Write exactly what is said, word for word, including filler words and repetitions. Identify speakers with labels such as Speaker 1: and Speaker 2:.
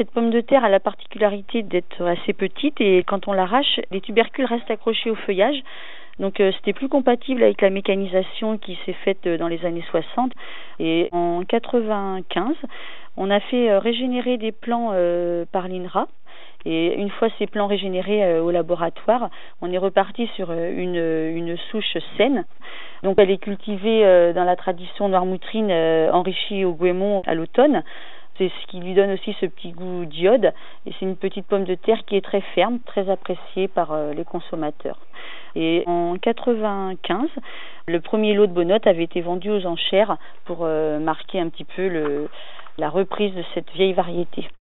Speaker 1: cette pomme de terre a la particularité d'être assez petite et quand on l'arrache, les tubercules restent accrochés au feuillage. Donc euh, c'était plus compatible avec la mécanisation qui s'est faite euh, dans les années soixante. Et en quatre-vingt-quinze, on a fait euh, régénérer des plants euh, par l'INRA. Et une fois ces plants régénérés euh, au laboratoire, on est reparti sur euh, une, une souche saine. Donc elle est cultivée euh, dans la tradition noirmoutrine euh, enrichie au goémon à l'automne. C'est ce qui lui donne aussi ce petit goût d'iode. Et c'est une petite pomme de terre qui est très ferme, très appréciée par euh, les consommateurs. Et en quatre-vingt-quinze, le premier lot de Bonnotte avait été vendu aux enchères pour euh, marquer un petit peu le, la reprise de cette vieille variété.